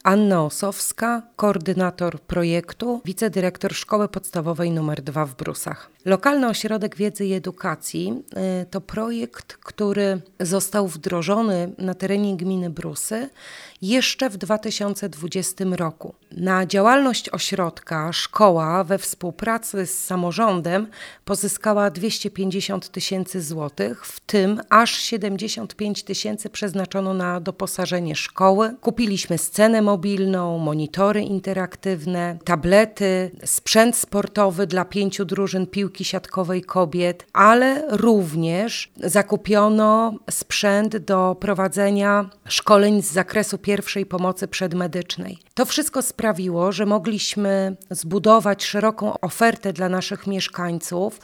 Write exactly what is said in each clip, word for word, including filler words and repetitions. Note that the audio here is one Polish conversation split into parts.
Anna Osowska, koordynator projektu, wicedyrektor Szkoły Podstawowej numer dwa w Brusach. Lokalny Ośrodek Wiedzy i Edukacji to projekt, który został wdrożony na terenie gminy Brusy jeszcze w dwa tysiące dwudziestym roku. Na działalność ośrodka szkoła we współpracy z samorządem pozyskała dwieście pięćdziesiąt tysięcy złotych, w tym aż siedemdziesiąt pięć tysięcy przeznaczono na doposażenie szkoły. Kupiliśmy scenę mobilną, monitory interaktywne, tablety, sprzęt sportowy dla pięciu drużyn piłki siatkowej kobiet, ale również zakupiono sprzęt do prowadzenia szkoleń z zakresu pierwszej pomocy przedmedycznej. To wszystko sprawiło, że mogliśmy zbudować szeroką ofertę dla naszych mieszkańców,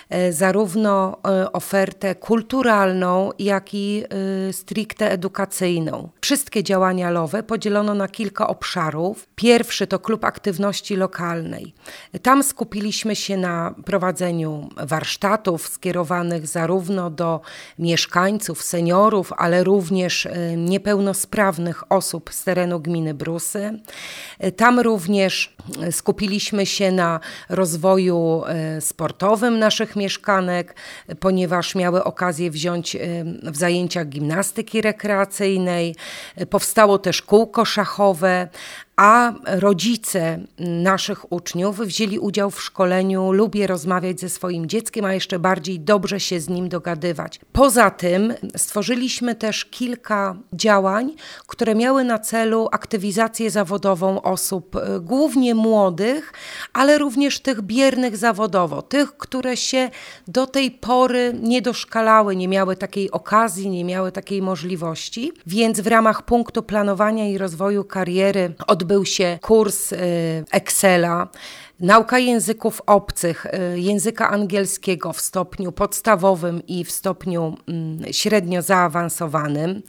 zarówno ofertę kulturalną, jak i stricte edukacyjną. Wszystkie działania L O W E podzielono na kilka obszarów. Pierwszy to klub aktywności lokalnej. Tam skupiliśmy się na prowadzeniu warsztatów skierowanych zarówno do mieszkańców, seniorów, ale również niepełnosprawnych osób z terenu gminy Brusy. Tam również skupiliśmy się na rozwoju sportowym naszych mieszkanek, ponieważ miały okazję wziąć w zajęciach gimnastyki rekreacyjnej. Powstało też kółko szachowe, a rodzice naszych uczniów wzięli udział w szkoleniu Lubię rozmawiać ze swoim dzieckiem, a jeszcze bardziej dobrze się z nim dogadywać. Poza tym stworzyliśmy też kilka działań, które miały na celu aktywizację zawodową osób, głównie młodych, ale również tych biernych zawodowo, tych, które się do tej pory nie doszkalały, nie miały takiej okazji, nie miały takiej możliwości, więc w ramach punktu planowania i rozwoju kariery odbył się kurs Excela, nauka języków obcych, języka angielskiego w stopniu podstawowym i w stopniu średnio zaawansowanym,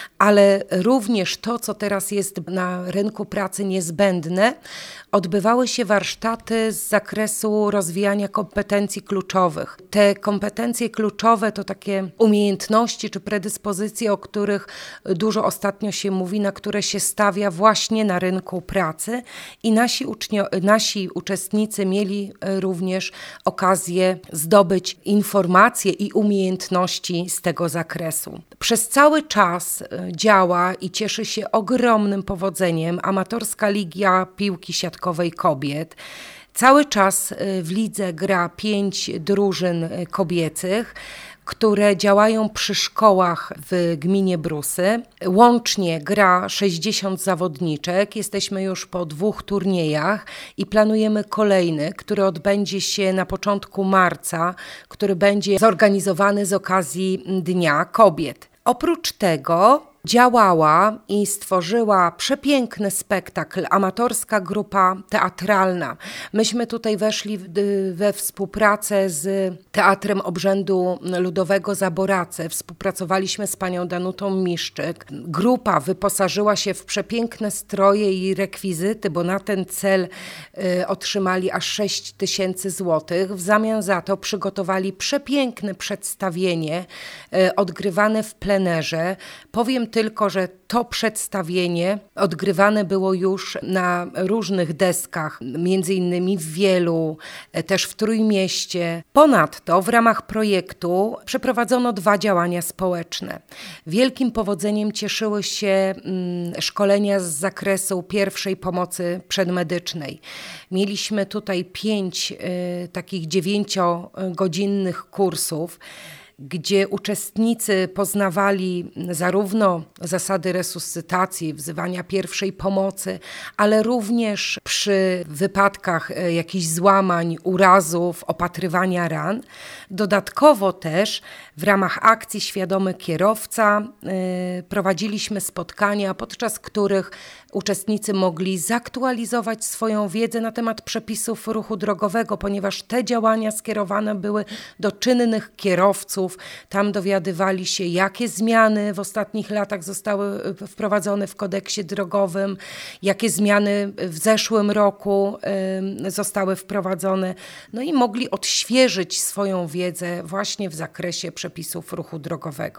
ale również to, co teraz jest na rynku pracy niezbędne, odbywały się warsztaty z zakresu rozwijania kompetencji kluczowych. Te kompetencje kluczowe to takie umiejętności czy predyspozycje, o których dużo ostatnio się mówi, na które się stawia właśnie na rynku pracy i nasi, ucznio- nasi uczestnicy mieli również okazję zdobyć informacje i umiejętności z tego zakresu. Przez cały czas działa i cieszy się ogromnym powodzeniem amatorska Liga Piłki Siatkowej Kobiet. Cały czas w lidze gra pięć drużyn kobiecych, które działają przy szkołach w gminie Brusy. Łącznie gra sześćdziesiąt zawodniczek. Jesteśmy już po dwóch turniejach i planujemy kolejny, który odbędzie się na początku marca, który będzie zorganizowany z okazji Dnia Kobiet. Oprócz tego działała i stworzyła przepiękny spektakl amatorska grupa teatralna. Myśmy tutaj weszli we współpracę z Teatrem Obrzędu Ludowego Zaborace. Współpracowaliśmy z panią Danutą Miszczyk. Grupa wyposażyła się w przepiękne stroje i rekwizyty, bo na ten cel y, otrzymali aż sześć tysięcy złotych. W zamian za to przygotowali przepiękne przedstawienie y, odgrywane w plenerze. Powiem tylko, że to przedstawienie odgrywane było już na różnych deskach, między innymi w Wielu, też w Trójmieście. Ponadto w ramach projektu przeprowadzono dwa działania społeczne. Wielkim powodzeniem cieszyły się mm, szkolenia z zakresu pierwszej pomocy przedmedycznej. Mieliśmy tutaj pięć y, takich dziewięciogodzinnych kursów, gdzie uczestnicy poznawali zarówno zasady resuscytacji, wzywania pierwszej pomocy, ale również przy wypadkach jakichś złamań, urazów, opatrywania ran. Dodatkowo też w ramach akcji Świadomy Kierowca yy, prowadziliśmy spotkania, podczas których uczestnicy mogli zaktualizować swoją wiedzę na temat przepisów ruchu drogowego, ponieważ te działania skierowane były do czynnych kierowców. Tam dowiadywali się, jakie zmiany w ostatnich latach zostały wprowadzone w kodeksie drogowym, jakie zmiany w zeszłym roku y, zostały wprowadzone, no i mogli odświeżyć swoją wiedzę właśnie w zakresie przepisów ruchu drogowego.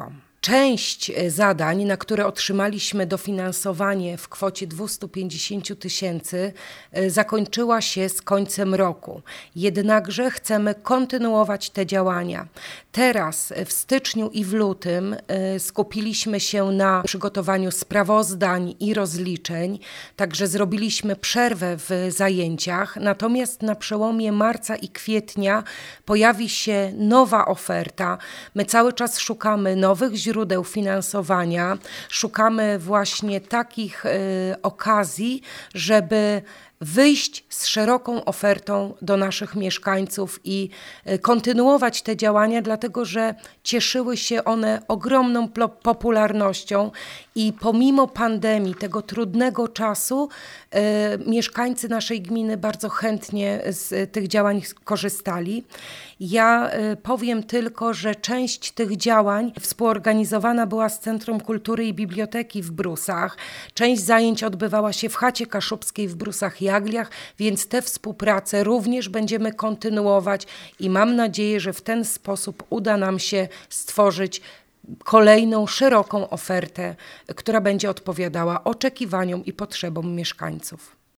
Część zadań, na które otrzymaliśmy dofinansowanie w kwocie dwieście pięćdziesiąt tysięcy, zakończyła się z końcem roku. Jednakże chcemy kontynuować te działania. Teraz w styczniu i w lutym skupiliśmy się na przygotowaniu sprawozdań i rozliczeń, także zrobiliśmy przerwę w zajęciach, natomiast na przełomie marca i kwietnia pojawi się nowa oferta. My cały czas szukamy nowych źródeł finansowania, szukamy właśnie takich y, okazji, żeby wyjść z szeroką ofertą do naszych mieszkańców i kontynuować te działania, dlatego że cieszyły się one ogromną popularnością i pomimo pandemii, tego trudnego czasu, e, mieszkańcy naszej gminy bardzo chętnie z tych działań korzystali. Ja e, powiem tylko, że część tych działań współorganizowana była z Centrum Kultury i Biblioteki w Brusach. Część zajęć odbywała się w chacie kaszubskiej w Brusach-Jagliach, więc tę współpracę również będziemy kontynuować i mam nadzieję, że w ten sposób uda nam się stworzyć kolejną szeroką ofertę, która będzie odpowiadała oczekiwaniom i potrzebom mieszkańców.